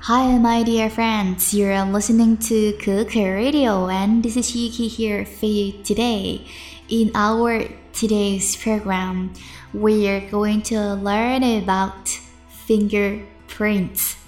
Hi, my dear friends. You're listening to Keke Radio, and this is Yuki here for you today. In our today's program, we are going to learn about fingerprints.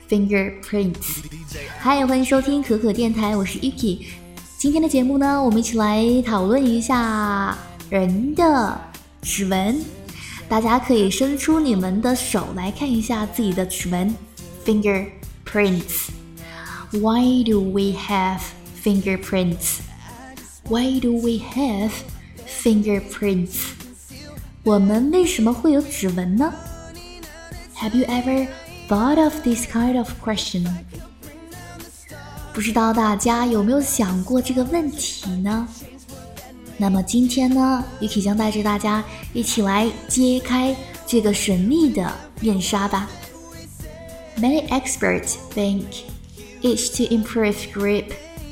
Hi, 欢迎收听可可电台，我是 Yuki。今天的节目呢，我们一起来讨论一下人的指纹。大家可以伸出你们的手来看一下自己的指纹 fingerprints. Why do we have fingerprints? Why do we have fingerprints? 我们为什么会有指纹呢？ Have you ever thought of this kind of question? 不知道大家有没有想过这个问题呢？那么今天呢 Yuki 将带着大家一起来揭开这个神秘的面纱吧。Many experts think it's to improve grip,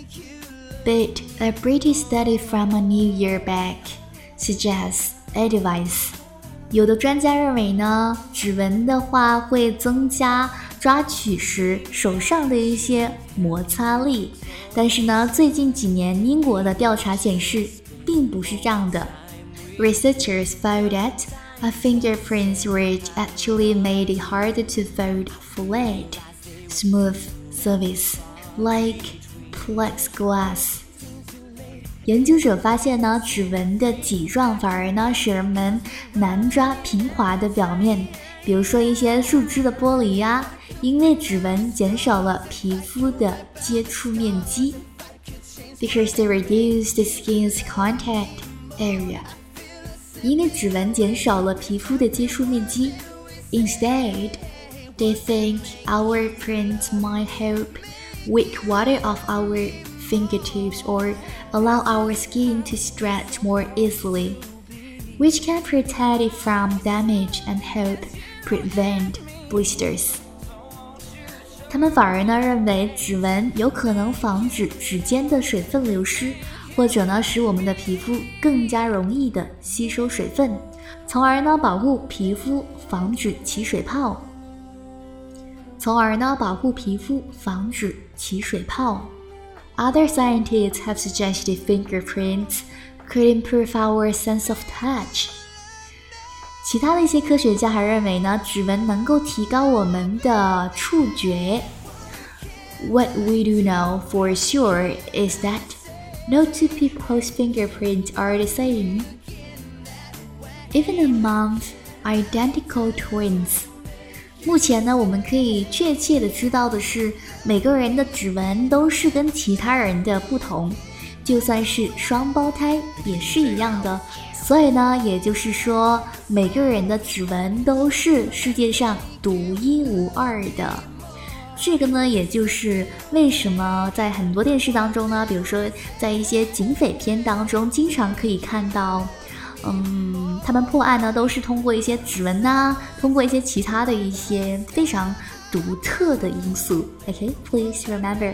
but a British study from a New Year back suggests otherwise. 有的专家认为呢，指纹的话会增加抓取时手上的一些摩擦力，但是呢，最近几年英国的调查显示并不是这样的。Researchers found that a fingerprint's ridge actually made it harder to fold flat, smooth surface, like plexiglass. 研究者发现呢，指纹的脊状反而呢使人们难抓平滑的表面，比如说一些树枝的玻璃呀，因为指纹减少了皮肤的接触面积。Because they reduce the skin's contact area. 因为指纹减少了皮肤的接触面积。Instead, they think our prints might help wick water off our fingertips or allow our skin to stretch more easily, which can protect it from damage and help prevent blisters.他们反而呢认为指纹有可能防止指尖的水分流失，或者呢使我们的皮肤更加容易的吸收水分，从而呢保护皮肤防止起水泡。Other scientists have suggested fingerprints could improve our sense of touch.其他的一些科学家还认为呢，指纹能够提高我们的触觉。What we do know for sure is that no two people's fingerprints are the same, even among identical twins. 目前呢，我们可以确切的知道的是，每个人的指纹都是跟其他人的不同，就算是双胞胎也是一样的。所以呢，也就是说，每个人的指纹都是世界上独一无二的。这个呢，也就是为什么在很多电视当中呢，比如说在一些警匪片当中，经常可以看到，他们破案呢都是通过一些指纹啊，通过一些其他的一些非常独特的因素。Okay, please remember.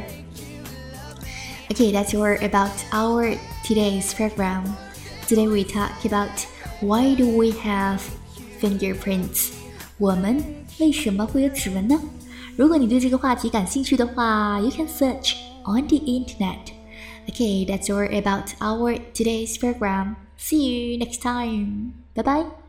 Okay, that's all about our today's program.Today we talk about why do we have fingerprints? 我们为什么会有指纹呢？如果你对这个话题感兴趣的话 you can search on the internet. Okay, that's all about our today's program. See you next time. Bye bye.